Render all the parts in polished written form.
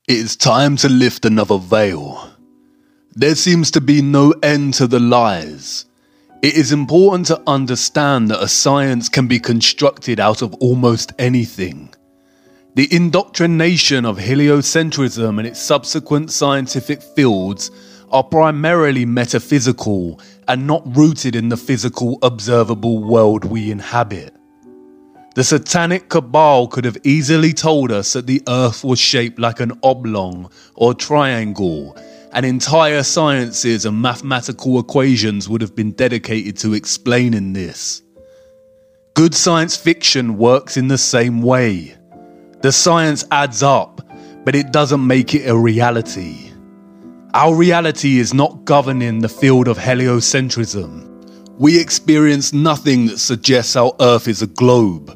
It is time to lift another veil. There seems to be no end to the lies. It is important to understand that a science can be constructed out of almost anything. The indoctrination of heliocentrism and its subsequent scientific fields are primarily metaphysical and not rooted in the physical observable world we inhabit. The satanic cabal could have easily told us that the earth was shaped like an oblong or triangle, and entire sciences and mathematical equations would have been dedicated to explaining this. Good science fiction works in the same way. The science adds up, but it doesn't make it a reality. Our reality is not governing the field of heliocentrism. We experience nothing that suggests our Earth is a globe.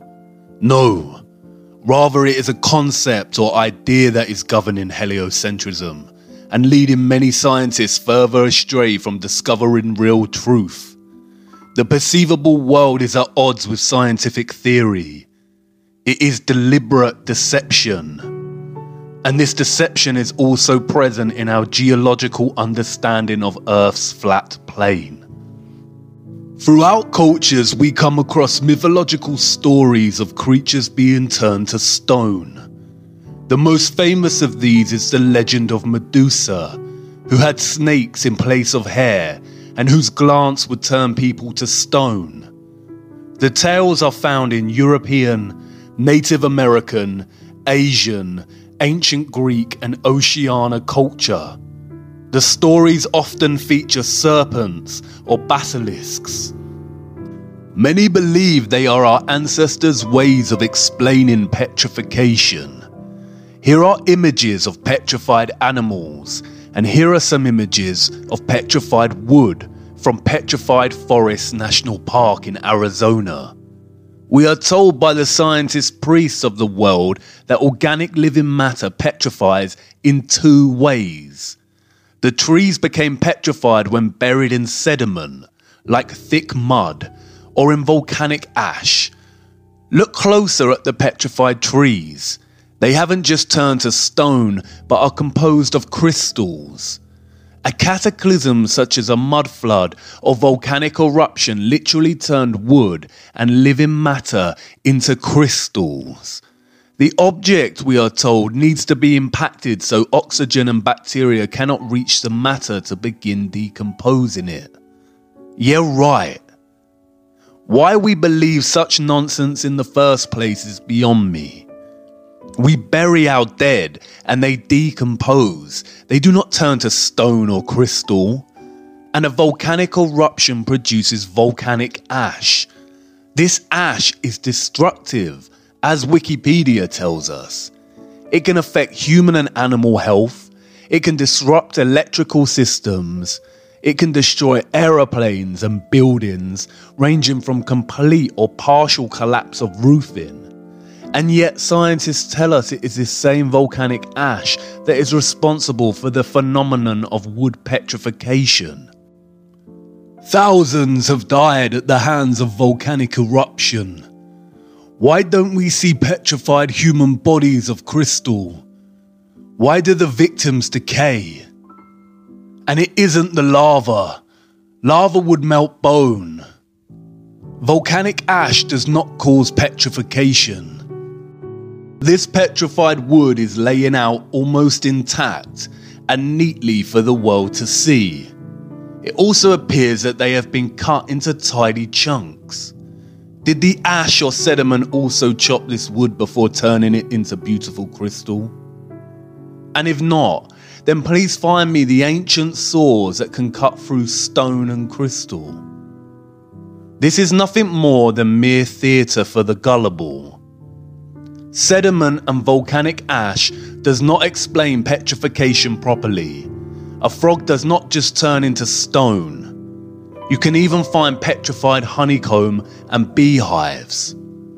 No, rather it is a concept or idea that is governing heliocentrism and leading many scientists further astray from discovering real truth. The perceivable world is at odds with scientific theory. It is deliberate deception. And this deception is also present in our geological understanding of Earth's flat plane. Throughout cultures, we come across mythological stories of creatures being turned to stone. The most famous of these is the legend of Medusa, who had snakes in place of hair and whose glance would turn people to stone. The tales are found in European, Native American, Asian, Ancient Greek and Oceania culture. The stories often feature serpents or basilisks. Many believe they are our ancestors' ways of explaining petrification. Here are images of petrified animals, and here are some images of petrified wood from Petrified Forest National Park in Arizona. We are told by the scientist priests of the world that organic living matter petrifies in two ways. The trees became petrified when buried in sediment, like thick mud, or in volcanic ash. Look closer at the petrified trees. They haven't just turned to stone, but are composed of crystals. A cataclysm such as a mud flood or volcanic eruption literally turned wood and living matter into crystals. The object, we are told, needs to be impacted so oxygen and bacteria cannot reach the matter to begin decomposing it. Yeah, right. Why we believe such nonsense in the first place is beyond me. We bury our dead and they decompose. They do not turn to stone or crystal. And a volcanic eruption produces volcanic ash. This ash is destructive, as Wikipedia tells us. It can affect human and animal health. It can disrupt electrical systems. It can destroy aeroplanes and buildings, ranging from complete or partial collapse of roofing. And yet scientists tell us it is this same volcanic ash that is responsible for the phenomenon of wood petrification. Thousands have died at the hands of volcanic eruption. Why don't we see petrified human bodies of crystal? Why do the victims decay? And it isn't the lava. Lava would melt bone. Volcanic ash does not cause petrification. This petrified wood is laying out almost intact and neatly for the world to see. It also appears that they have been cut into tiny chunks. Did the ash or sediment also chop this wood before turning it into beautiful crystal? And if not, then please find me the ancient saws that can cut through stone and crystal. This is nothing more than mere theatre for the gullible. Sediment and volcanic ash does not explain petrification properly. A frog does not just turn into stone. You can even find petrified honeycomb and beehives.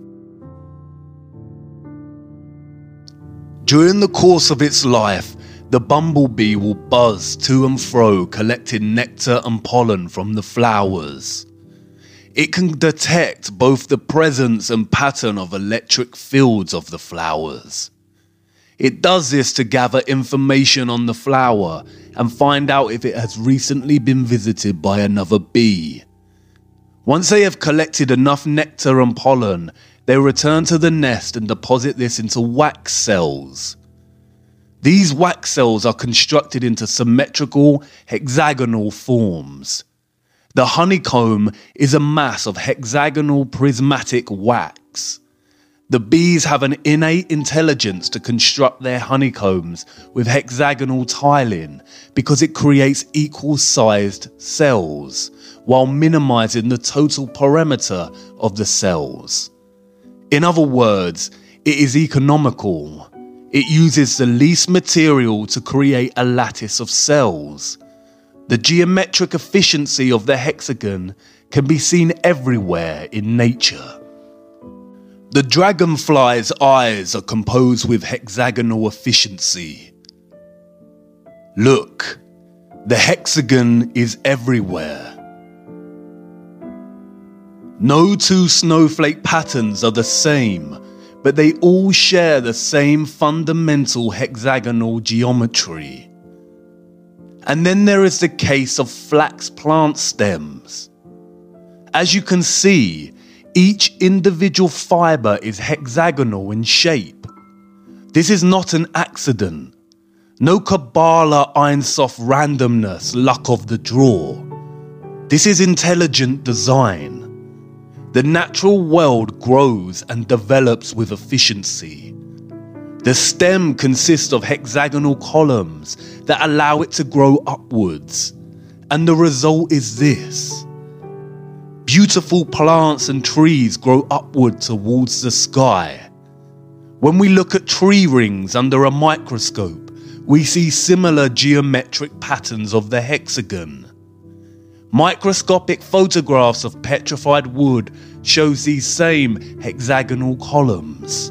During the course of its life, the bumblebee will buzz to and fro collecting nectar and pollen from the flowers. It can detect both the presence and pattern of electric fields of the flowers. It does this to gather information on the flower and find out if it has recently been visited by another bee. Once they have collected enough nectar and pollen, they return to the nest and deposit this into wax cells. These wax cells are constructed into symmetrical, hexagonal forms. The honeycomb is a mass of hexagonal prismatic wax. The bees have an innate intelligence to construct their honeycombs with hexagonal tiling because it creates equal-sized cells, while minimizing the total perimeter of the cells. In other words, it is economical. It uses the least material to create a lattice of cells. The geometric efficiency of the hexagon can be seen everywhere in nature. The dragonfly's eyes are composed with hexagonal efficiency. Look, the hexagon is everywhere. No two snowflake patterns are the same, but they all share the same fundamental hexagonal geometry. And then there is the case of flax plant stems. As you can see, each individual fibre is hexagonal in shape. This is not an accident. No Kabbalah Ein Sof randomness, luck of the draw. This is intelligent design. The natural world grows and develops with efficiency. The stem consists of hexagonal columns that allow it to grow upwards, and the result is this. Beautiful plants and trees grow upward towards the sky. When we look at tree rings under a microscope, we see similar geometric patterns of the hexagon. Microscopic photographs of petrified wood shows these same hexagonal columns.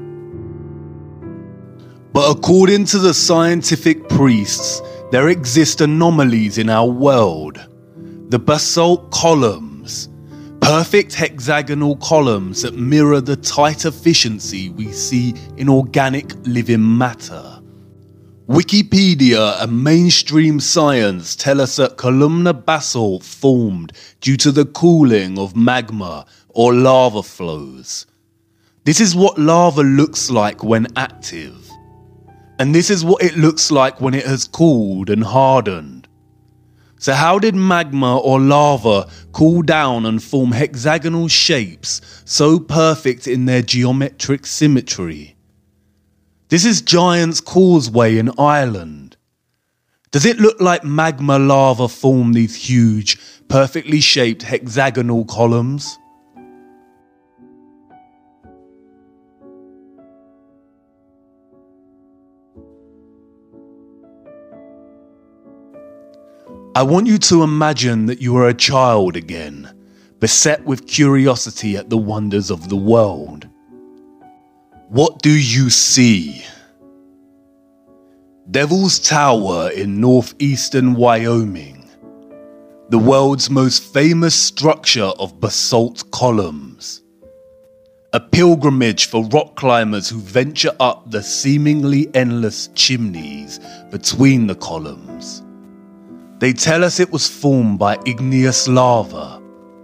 But according to the scientific priests, there exist anomalies in our world. The basalt columns, perfect hexagonal columns that mirror the tight efficiency we see in organic living matter. Wikipedia and mainstream science tell us that columnar basalt formed due to the cooling of magma or lava flows. This is what lava looks like when active. And this is what it looks like when it has cooled and hardened. So how did magma or lava cool down and form hexagonal shapes so perfect in their geometric symmetry? This is Giant's Causeway in Ireland. Does it look like magma lava formed these huge, perfectly shaped hexagonal columns? I want you to imagine that you are a child again, beset with curiosity at the wonders of the world. What do you see? Devil's Tower in northeastern Wyoming, the world's most famous structure of basalt columns. A pilgrimage for rock climbers who venture up the seemingly endless chimneys between the columns. They tell us it was formed by igneous lava.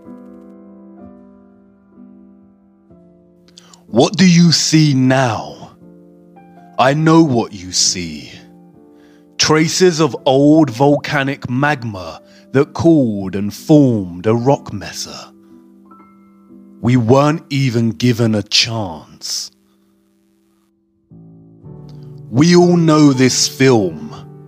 What do you see now? I know what you see. Traces of old volcanic magma that cooled and formed a rock mesa. We weren't even given a chance. We all know this film.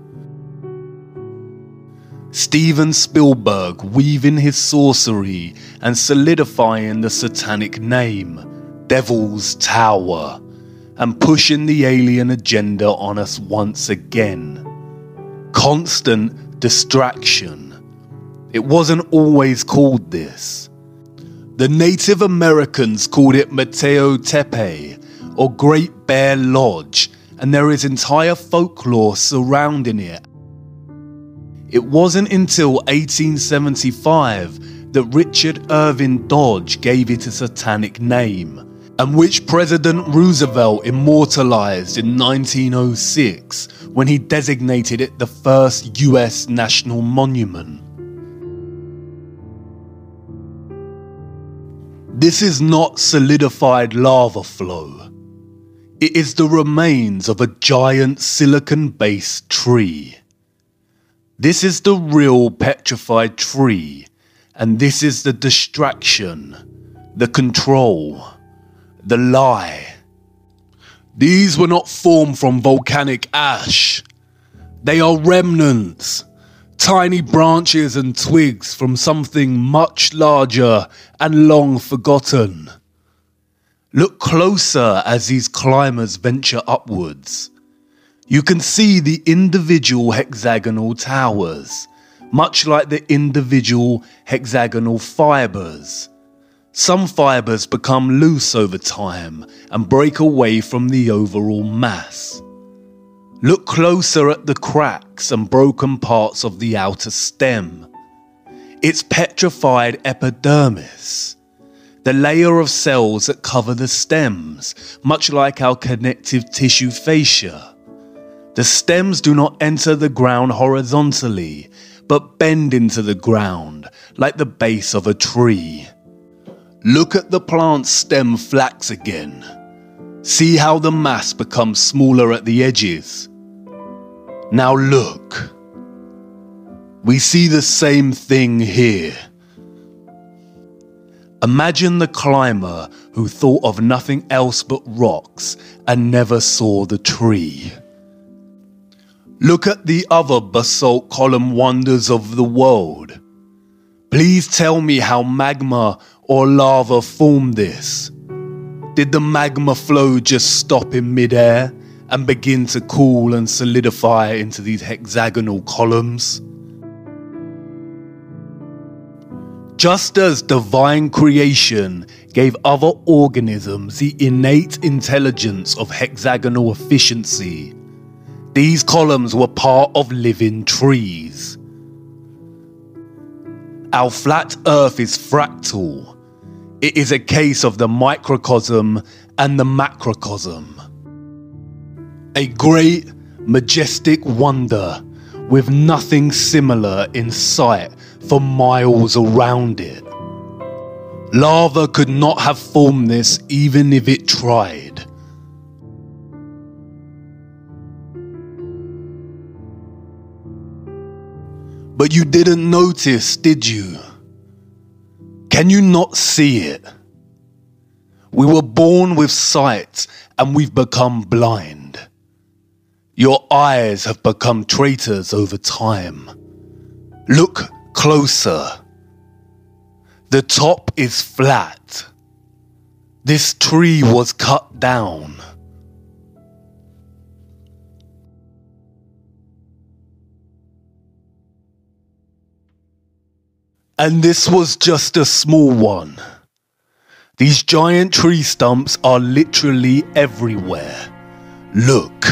Steven Spielberg weaving his sorcery and solidifying the satanic name, Devil's Tower, and pushing the alien agenda on us once again. Constant distraction. It wasn't always called this. The Native Americans called it Mateo Tepe, or Great Bear Lodge, and there is entire folklore surrounding it. It wasn't until 1875 that Richard Irvin Dodge gave it a satanic name, and which President Roosevelt immortalized in 1906 when he designated it the first US national monument. This is not solidified lava flow. It is the remains of a giant silicon-based tree. This is the real petrified tree, and this is the distraction, the control, the lie. These were not formed from volcanic ash. They are remnants, tiny branches and twigs from something much larger and long forgotten. Look closer as these climbers venture upwards. You can see the individual hexagonal towers, much like the individual hexagonal fibers. Some fibers become loose over time and break away from the overall mass. Look closer at the cracks and broken parts of the outer stem. It's petrified epidermis, the layer of cells that cover the stems, much like our connective tissue fascia. The stems do not enter the ground horizontally, but bend into the ground like the base of a tree. Look at the plant's stem flax again. See how the mass becomes smaller at the edges. Now look. We see the same thing here. Imagine the climber who thought of nothing else but rocks and never saw the tree. Look at the other basalt column wonders of the world. Please tell me how magma or lava formed this. Did the magma flow just stop in midair and begin to cool and solidify into these hexagonal columns? Just as divine creation gave other organisms the innate intelligence of hexagonal efficiency, these columns were part of living trees. Our flat Earth is fractal. It is a case of the microcosm and the macrocosm. A great, majestic wonder with nothing similar in sight for miles around it. Lava could not have formed this even if it tried. But you didn't notice, did you? Can you not see it? We were born with sight and we've become blind. Your eyes have become traitors over time. Look closer. The top is flat. This tree was cut down. And this was just a small one. These giant tree stumps are literally everywhere. Look.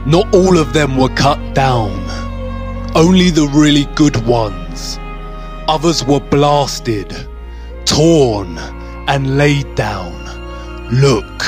Not all of them were cut down, only the really good ones. Others were blasted, torn, and laid down. Look.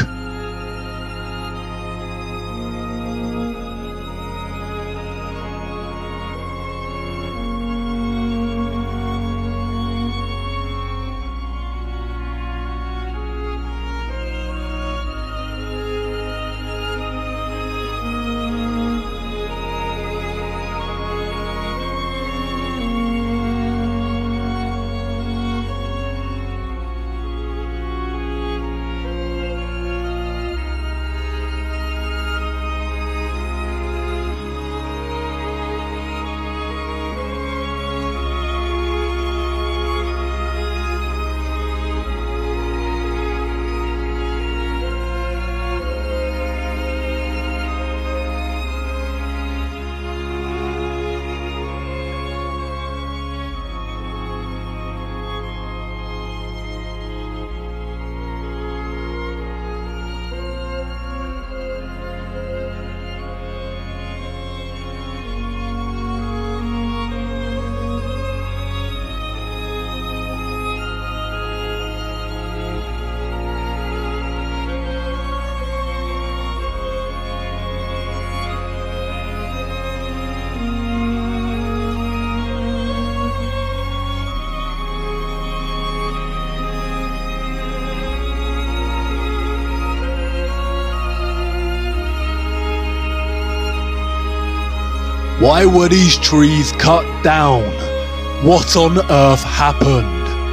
Why were these trees cut down? What on earth happened?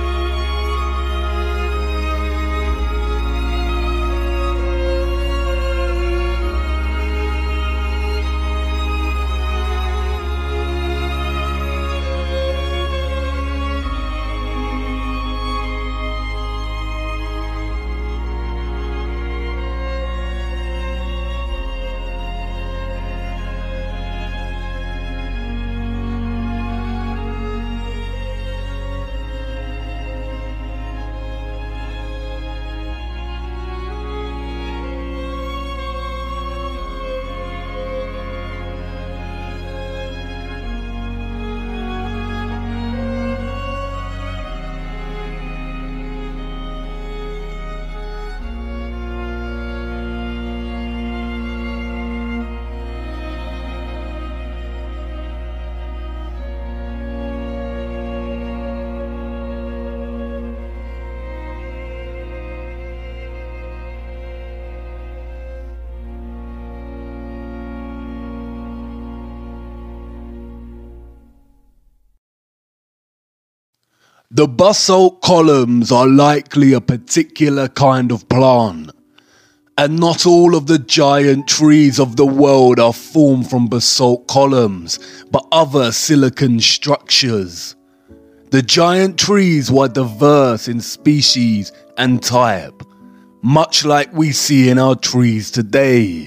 The basalt columns are likely a particular kind of plant, and not all of the giant trees of the world are formed from basalt columns, but other silicon structures. The giant trees were diverse in species and type, much like we see in our trees today.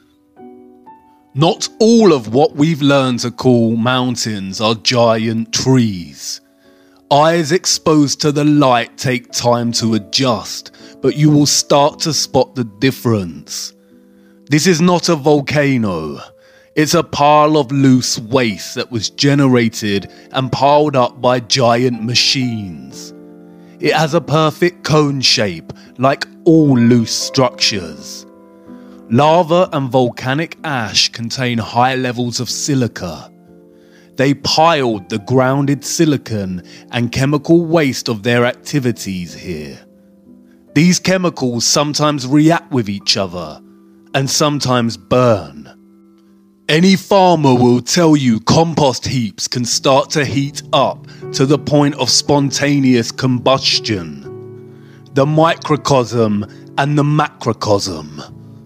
Not all of what we've learned to call mountains are giant trees. Eyes exposed to the light take time to adjust, but you will start to spot the difference. This is not a volcano. It's a pile of loose waste that was generated and piled up by giant machines. It has a perfect cone shape, like all loose structures. Lava and volcanic ash contain high levels of silica. They piled the grounded silicon and chemical waste of their activities here. These chemicals sometimes react with each other and sometimes burn. Any farmer will tell you compost heaps can start to heat up to the point of spontaneous combustion. The microcosm and the macrocosm.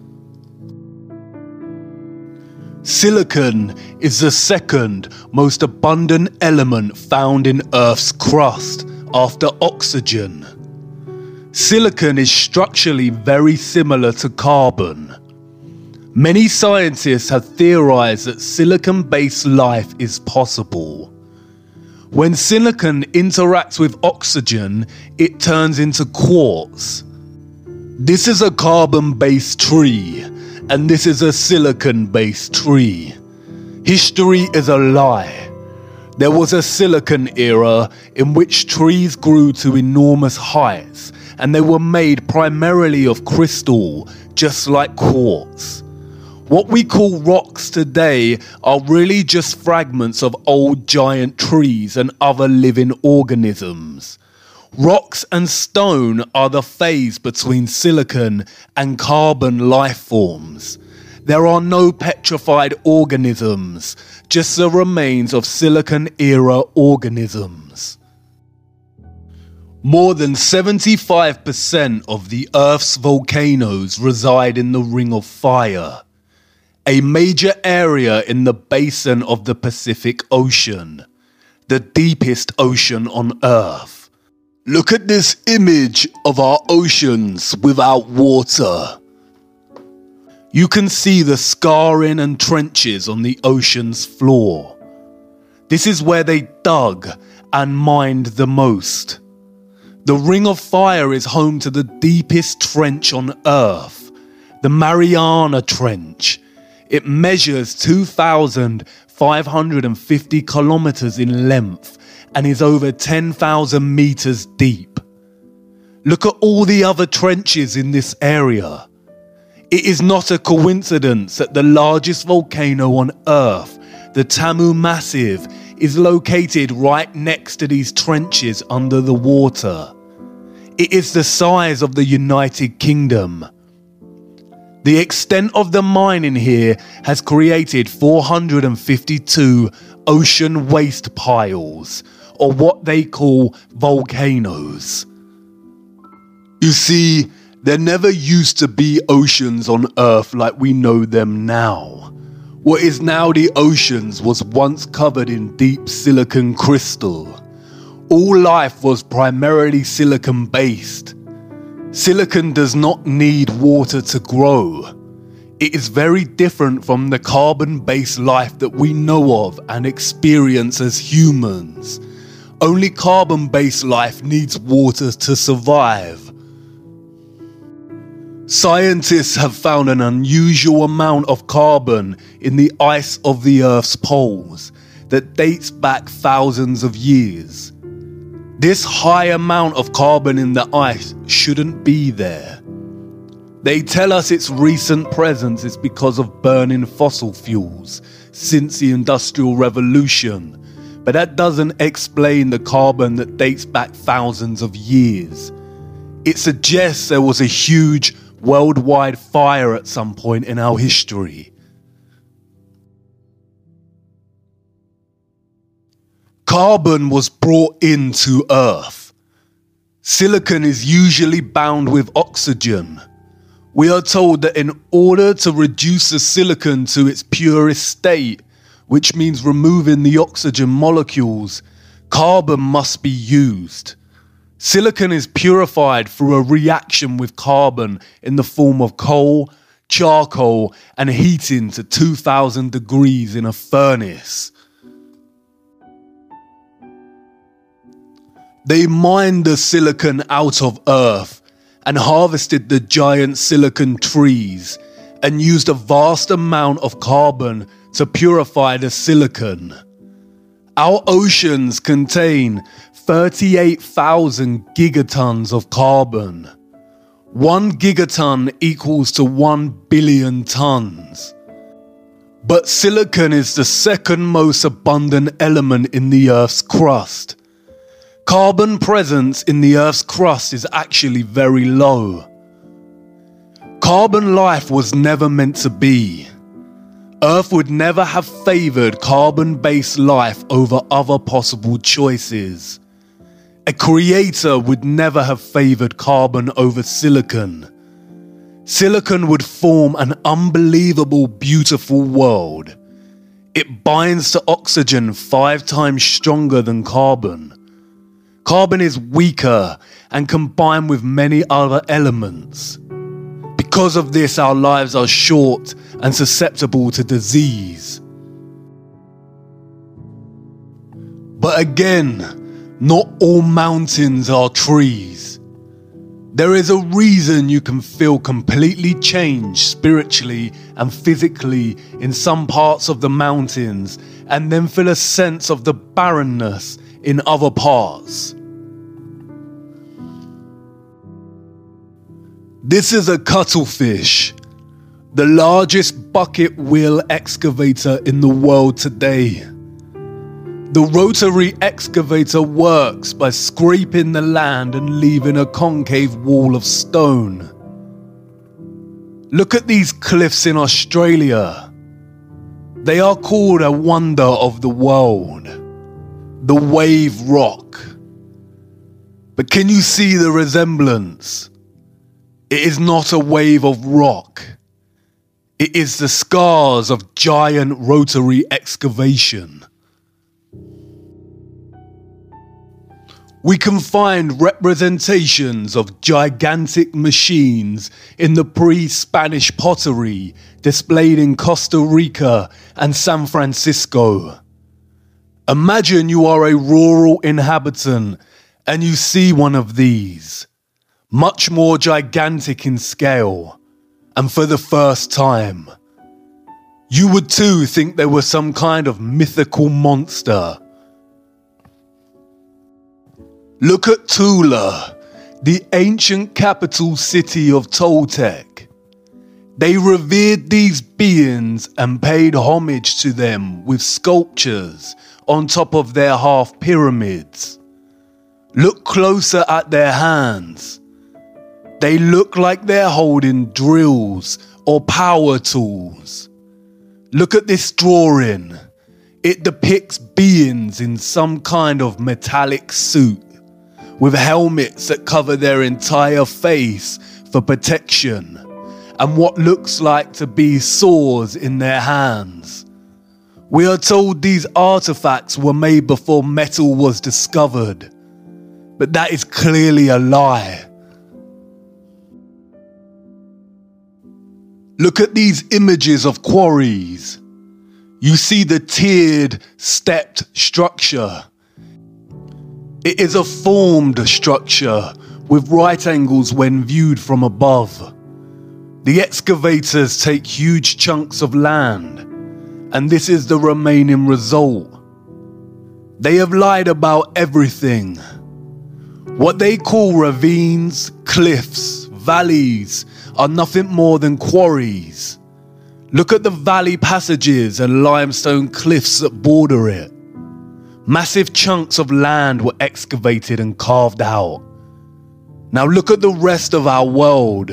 Silicon is the second most abundant element found in Earth's crust after oxygen. Silicon is structurally very similar to carbon. Many scientists have theorized that silicon-based life is possible. When silicon interacts with oxygen, it turns into quartz. This is a carbon-based tree, and this is a silicon-based tree. History is a lie. There was a silicon era in which trees grew to enormous heights, and they were made primarily of crystal, just like quartz. What we call rocks today are really just fragments of old giant trees and other living organisms. Rocks and stone are the phase between silicon and carbon life forms. There are no petrified organisms, just the remains of silicon-era organisms. More than 75% of the Earth's volcanoes reside in the Ring of Fire, a major area in the basin of the Pacific Ocean, the deepest ocean on Earth. Look at this image of our oceans without water. You can see the scarring and trenches on the ocean's floor. This is where they dug and mined the most. The Ring of Fire is home to the deepest trench on Earth, the Mariana Trench. It measures 2,550 kilometers in length and is over 10,000 meters deep. Look at all the other trenches in this area. It is not a coincidence that the largest volcano on Earth, the Tamu Massive, is located right next to these trenches under the water. It is the size of the United Kingdom. The extent of the mining here has created 452 ocean waste piles, or what they call volcanoes. You see, there never used to be oceans on Earth like we know them now. What is now the oceans was once covered in deep silicon crystal. All life was primarily silicon-based. Silicon does not need water to grow. It is very different from the carbon-based life that we know of and experience as humans. Only carbon-based life needs water to survive. Scientists have found an unusual amount of carbon in the ice of the Earth's poles that dates back thousands of years. This high amount of carbon in the ice shouldn't be there. They tell us its recent presence is because of burning fossil fuels since the Industrial Revolution, but that doesn't explain the carbon that dates back thousands of years. It suggests there was a huge worldwide fire at some point in our history. Carbon was brought into Earth. Silicon is usually bound with oxygen. We are told that in order to reduce the silicon to its purest state, which means removing the oxygen molecules, carbon must be used. Silicon is purified through a reaction with carbon in the form of coal, charcoal, and heating to 2,000 degrees in a furnace. They mined the silicon out of Earth and harvested the giant silicon trees and used a vast amount of carbon to purify the silicon. Our oceans contain 38,000 gigatons of carbon. 1 gigaton equals to 1 billion tons. But silicon is the second most abundant element in the Earth's crust. Carbon presence in the Earth's crust is actually very low. Carbon life was never meant to be. Earth would never have favored carbon-based life over other possible choices. A creator would never have favored carbon over silicon. Silicon would form an unbelievable, beautiful world. It binds to oxygen 5 times stronger than carbon. Carbon is weaker and combined with many other elements. Because of this, our lives are short and susceptible to disease. But again, not all mountains are trees. There is a reason you can feel completely changed spiritually and physically in some parts of the mountains and then feel a sense of the barrenness in other parts. This is a cuttlefish, the largest bucket wheel excavator in the world today. The rotary excavator works by scraping the land and leaving a concave wall of stone. Look at these cliffs in Australia. They are called a wonder of the world, the wave rock. But can you see the resemblance? It is not a wave of rock. It is the scars of giant rotary excavation. We can find representations of gigantic machines in the pre-Spanish pottery displayed in Costa Rica and San Francisco. Imagine you are a rural inhabitant and you see one of these, much more gigantic in scale, and for the first time. You would too think they were some kind of mythical monster. Look at Tula, the ancient capital city of Toltec. They revered these beings and paid homage to them with sculptures on top of their half pyramids. Look closer at their hands. They look like they're holding drills or power tools. Look at this drawing. It depicts beings in some kind of metallic suit, with helmets that cover their entire face for protection, and what looks like to be swords in their hands. We are told these artifacts were made before metal was discovered, but that is clearly a lie. Look at these images of quarries. You see the tiered, stepped structure. It is a formed structure with right angles when viewed from above. The excavators take huge chunks of land, and this is the remaining result. They have lied about everything. What they call ravines, cliffs, valleys are nothing more than quarries. Look at the valley passages and limestone cliffs that border it. Massive chunks of land were excavated and carved out. Now look at the rest of our world.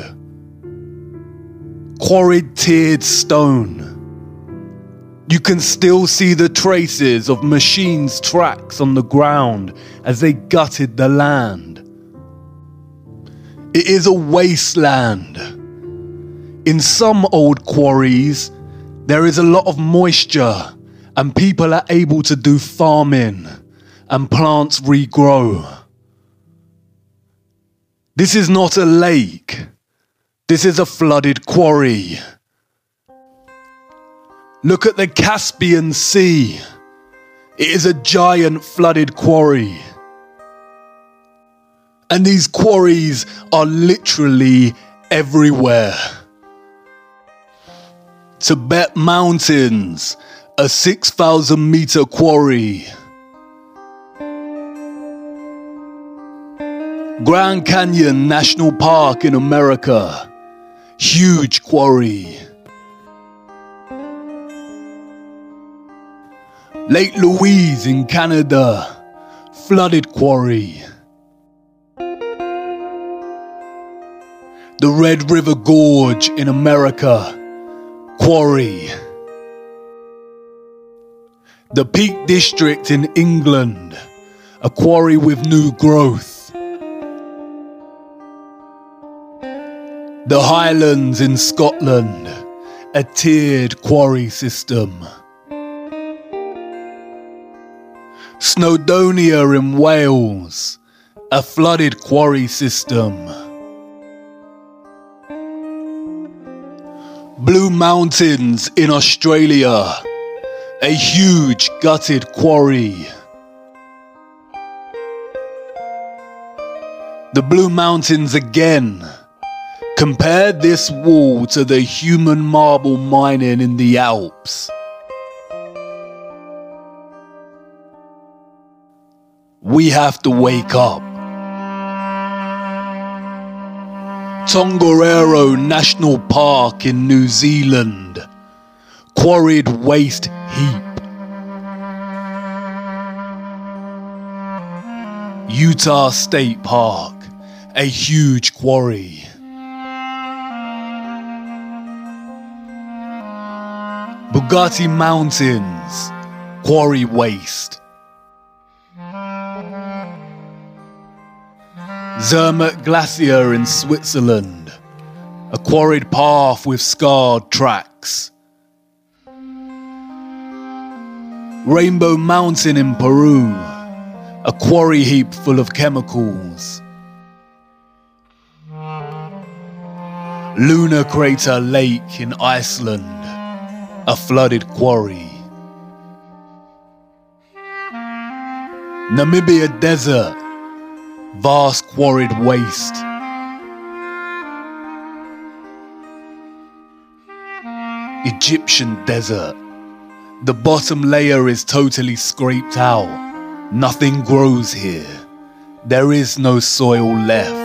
Quarried tiered stone. You can still see the traces of machines' tracks on the ground as they gutted the land. It is a wasteland. In some old quarries, there is a lot of moisture and people are able to do farming and plants regrow. This is not a lake. This is a flooded quarry. Look at the Caspian Sea. It is a giant flooded quarry. And these quarries are literally everywhere. Tibet Mountains, a 6,000 meter quarry. Grand Canyon National Park in America, huge quarry. Lake Louise in Canada, flooded quarry. The Red River Gorge in America, quarry. The Peak District in England, a quarry with new growth. The Highlands in Scotland, a tiered quarry system. Snowdonia in Wales, a flooded quarry system. Blue Mountains in Australia, a huge gutted quarry. The Blue Mountains again. Compare this wall to the human marble mining in the Alps. We have to wake up. Tongariro National Park in New Zealand. Quarried waste heap. Utah State Park. A huge quarry. Bugatti Mountains. Quarry waste. Zermatt Glacier in Switzerland. A quarried path with scarred tracks. Rainbow Mountain in Peru. A quarry heap full of chemicals. Lunar Crater Lake in Iceland. A flooded quarry. Namibia Desert. Vast quarried waste. Egyptian Desert. The bottom layer is totally scraped out. Nothing grows here. There is no soil left.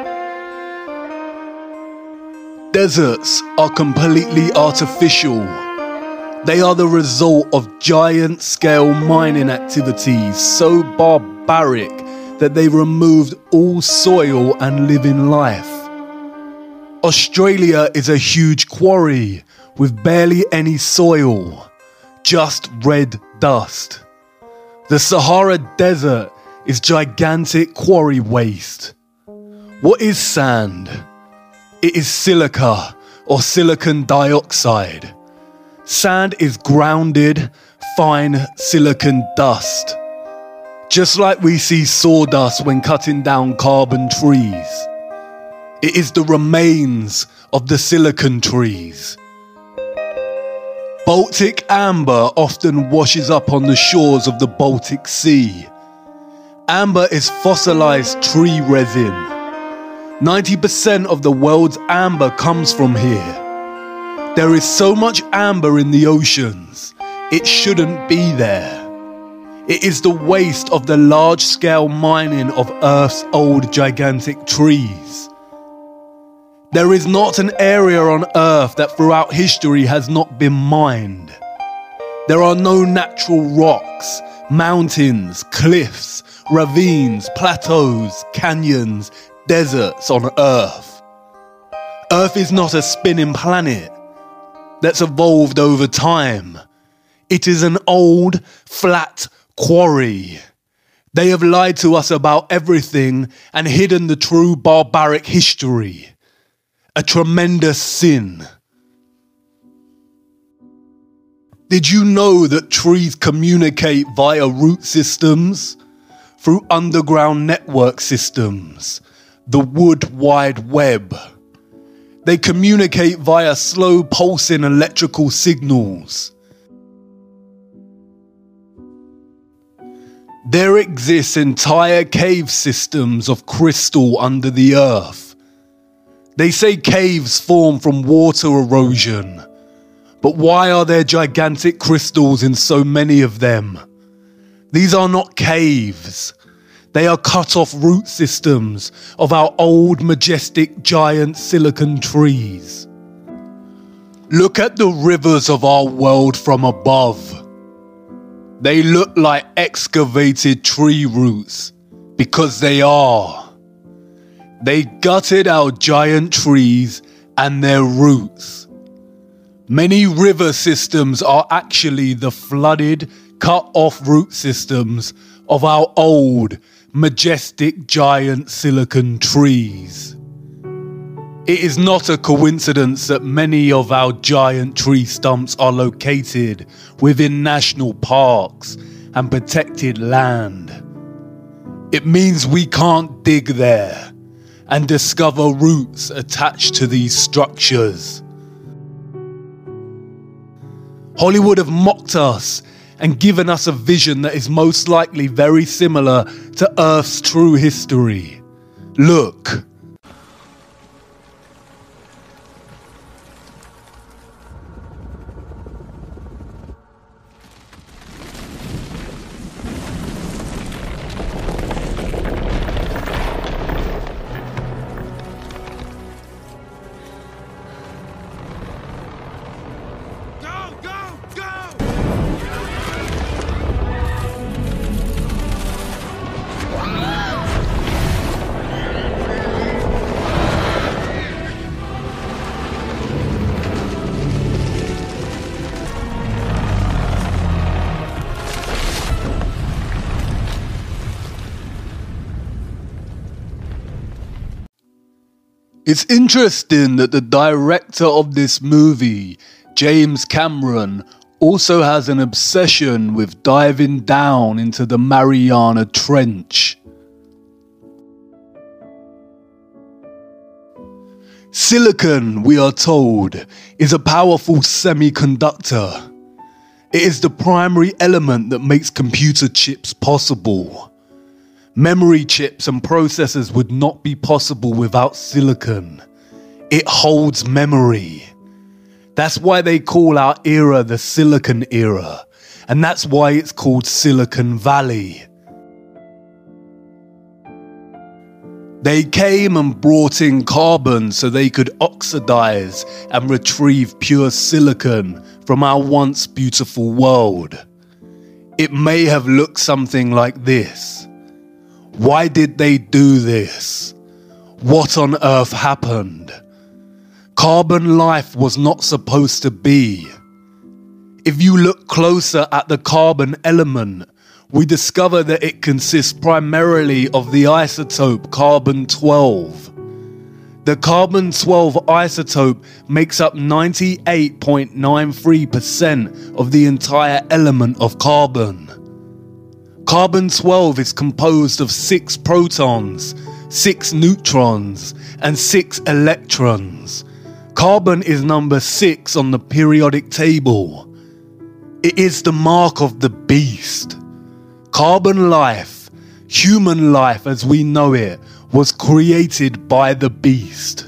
Deserts are completely artificial. They are the result of giant-scale mining activities so barbaric that they removed all soil and living life. Australia is a huge quarry with barely any soil, just red dust. The Sahara Desert is gigantic quarry waste. What is sand? It is silica or silicon dioxide. Sand is grounded, fine silicon dust. Just like we see sawdust when cutting down carbon trees. It is the remains of the silicon trees. Baltic amber often washes up on the shores of the Baltic Sea. Amber is fossilized tree resin. 90% of the world's amber comes from here. There is so much amber in the oceans, it shouldn't be there. It is the waste of the large-scale mining of Earth's old gigantic trees. There is not an area on Earth that throughout history has not been mined. There are no natural rocks, mountains, cliffs, ravines, plateaus, canyons, deserts on Earth. Earth is not a spinning planet that's evolved over time. It is an old, flat quarry. They have lied to us about everything and hidden the true barbaric history. A tremendous sin. Did you know that trees communicate via root systems? Through underground network systems, the Wood Wide Web. They communicate via slow pulsing electrical signals. There exists entire cave systems of crystal under the earth. They say caves form from water erosion. But why are there gigantic crystals in so many of them? These are not caves. They are cut-off root systems of our old, majestic, giant silicon trees. Look at the rivers of our world from above. They look like excavated tree roots, because they are. They gutted our giant trees and their roots. Many river systems are actually the flooded, cut-off root systems of our old, majestic, giant silicon trees. It is not a coincidence that many of our giant tree stumps are located within national parks and protected land. It means we can't dig there and discover roots attached to these structures. Hollywood have mocked us and given us a vision that is most likely very similar to Earth's true history. Look. It's interesting that the director of this movie, James Cameron, also has an obsession with diving down into the Mariana Trench. Silicon, we are told, is a powerful semiconductor. It is the primary element that makes computer chips possible. Memory chips and processors would not be possible without silicon. It holds memory. That's why they call our era the Silicon Era, and that's why it's called Silicon Valley. They came and brought in carbon so they could oxidize and retrieve pure silicon from our once beautiful world. It may have looked something like this. Why did they do this? What on earth happened? Carbon life was not supposed to be. If you look closer at the carbon element, we discover that it consists primarily of the isotope carbon-12. The carbon-12 isotope makes up 98.93% of the entire element of carbon. Carbon-12 is composed of 6 protons, 6 neutrons, and 6 electrons. Carbon is number 6 on the periodic table. It is the mark of the beast. Carbon life, human life as we know it, was created by the beast.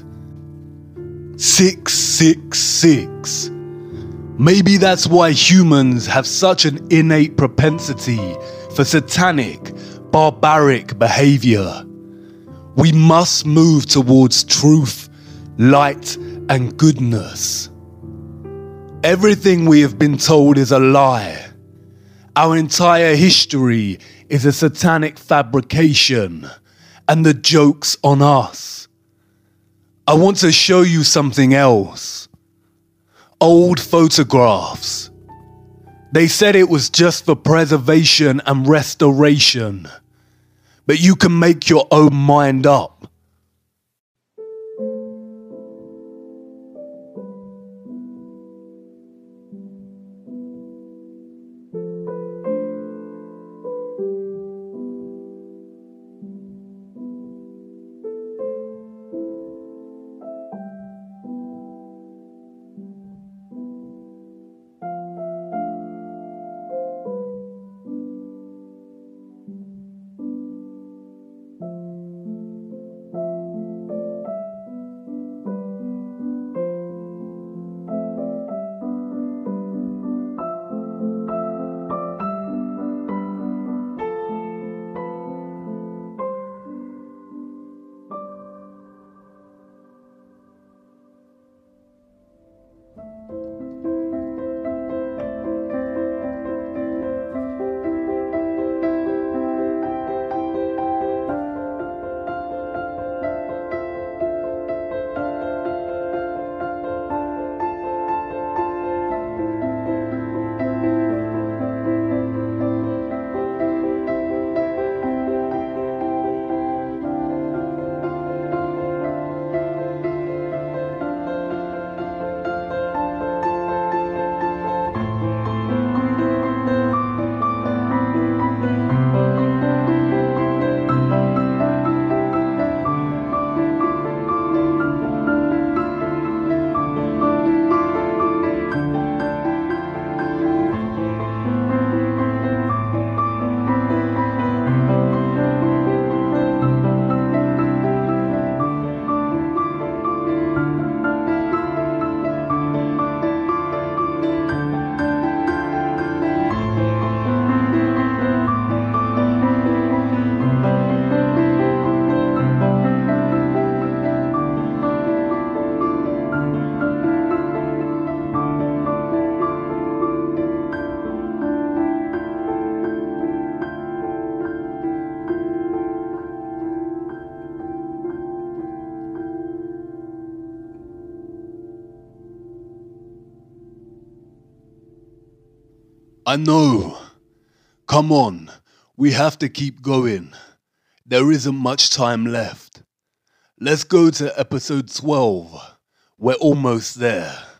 666. Maybe that's why humans have such an innate propensity for satanic, barbaric behavior. We must move towards truth, light, and goodness. Everything we have been told is a lie. Our entire history is a satanic fabrication, and the joke's on us. I want to show you something else. Old photographs. They said it was just for preservation and restoration, but you can make your own mind up. I know. Come on, we have to keep going. There isn't much time left. Let's go to episode 12. We're almost there.